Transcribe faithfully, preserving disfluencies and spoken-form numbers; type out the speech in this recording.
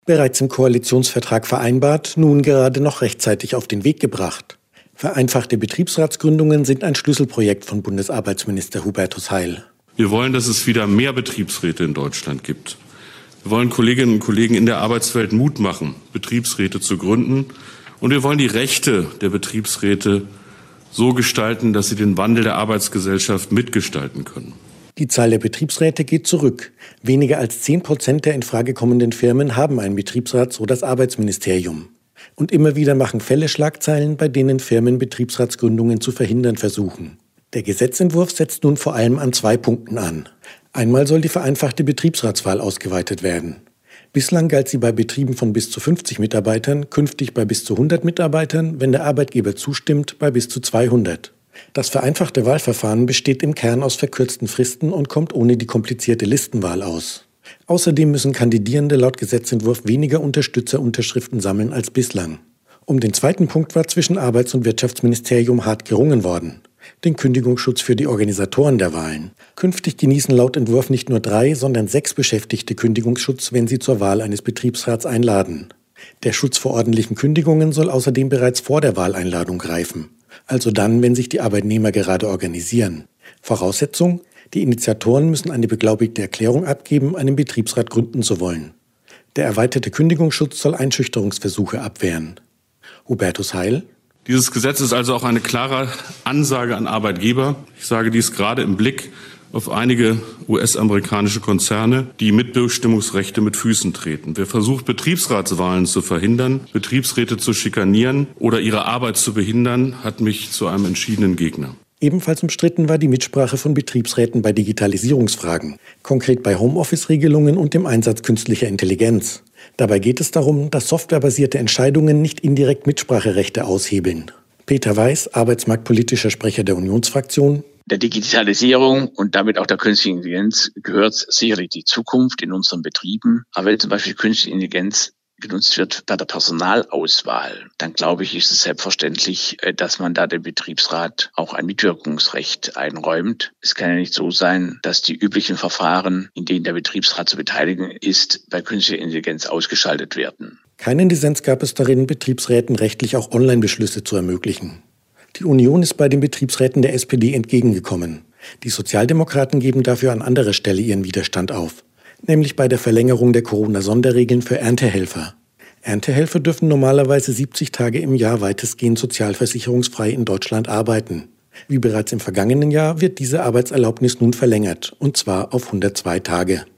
Bereits im Koalitionsvertrag vereinbart, nun gerade noch rechtzeitig auf den Weg gebracht. Vereinfachte Betriebsratsgründungen sind ein Schlüsselprojekt von Bundesarbeitsminister Hubertus Heil. Wir wollen, dass es wieder mehr Betriebsräte in Deutschland gibt. Wir wollen Kolleginnen und Kollegen in der Arbeitswelt Mut machen, Betriebsräte zu gründen. Und wir wollen die Rechte der Betriebsräte so gestalten, dass sie den Wandel der Arbeitsgesellschaft mitgestalten können. Die Zahl der Betriebsräte geht zurück. Weniger als zehn Prozent der in Frage kommenden Firmen haben einen Betriebsrat, so das Arbeitsministerium. Und immer wieder machen Fälle Schlagzeilen, bei denen Firmen Betriebsratsgründungen zu verhindern versuchen. Der Gesetzentwurf setzt nun vor allem an zwei Punkten an. Einmal soll die vereinfachte Betriebsratswahl ausgeweitet werden. Bislang galt sie bei Betrieben von bis zu fünfzig Mitarbeitern, künftig bei bis zu hundert Mitarbeitern, wenn der Arbeitgeber zustimmt, bei bis zu zweihundert. Das vereinfachte Wahlverfahren besteht im Kern aus verkürzten Fristen und kommt ohne die komplizierte Listenwahl aus. Außerdem müssen Kandidierende laut Gesetzentwurf weniger Unterstützerunterschriften sammeln als bislang. Um den zweiten Punkt war zwischen Arbeits- und Wirtschaftsministerium hart gerungen worden: den Kündigungsschutz für die Organisatoren der Wahlen. Künftig genießen laut Entwurf nicht nur drei, sondern sechs Beschäftigte Kündigungsschutz, wenn sie zur Wahl eines Betriebsrats einladen. Der Schutz vor ordentlichen Kündigungen soll außerdem bereits vor der Wahleinladung greifen. Also dann, wenn sich die Arbeitnehmer gerade organisieren. Voraussetzung: die Initiatoren müssen eine beglaubigte Erklärung abgeben, einen Betriebsrat gründen zu wollen. Der erweiterte Kündigungsschutz soll Einschüchterungsversuche abwehren. Hubertus Heil. Dieses Gesetz ist also auch eine klare Ansage an Arbeitgeber. Ich sage dies gerade im Blick auf einige U S-amerikanische Konzerne, die Mitbestimmungsrechte mit Füßen treten. Wer versucht, Betriebsratswahlen zu verhindern, Betriebsräte zu schikanieren oder ihre Arbeit zu behindern, hat mich zu einem entschiedenen Gegner. Ebenfalls umstritten war die Mitsprache von Betriebsräten bei Digitalisierungsfragen, konkret bei Homeoffice-Regelungen und dem Einsatz künstlicher Intelligenz. Dabei geht es darum, dass softwarebasierte Entscheidungen nicht indirekt Mitspracherechte aushebeln. Peter Weiß, arbeitsmarktpolitischer Sprecher der Unionsfraktion. Der Digitalisierung und damit auch der künstlichen Intelligenz gehört sicherlich die Zukunft in unseren Betrieben. Aber wenn zum Beispiel künstliche Intelligenz genutzt wird bei der Personalauswahl, dann glaube ich, ist es selbstverständlich, dass man da dem Betriebsrat auch ein Mitwirkungsrecht einräumt. Es kann ja nicht so sein, dass die üblichen Verfahren, in denen der Betriebsrat zu beteiligen ist, bei künstlicher Intelligenz ausgeschaltet werden. Keinen Dissens gab es darin, Betriebsräten rechtlich auch Online-Beschlüsse zu ermöglichen. Die Union ist bei den Betriebsräten der S P D entgegengekommen. Die Sozialdemokraten geben dafür an anderer Stelle ihren Widerstand auf, nämlich bei der Verlängerung der Corona-Sonderregeln für Erntehelfer. Erntehelfer dürfen normalerweise siebzig Tage im Jahr weitestgehend sozialversicherungsfrei in Deutschland arbeiten. Wie bereits im vergangenen Jahr wird diese Arbeitserlaubnis nun verlängert, und zwar auf hundertzwei Tage.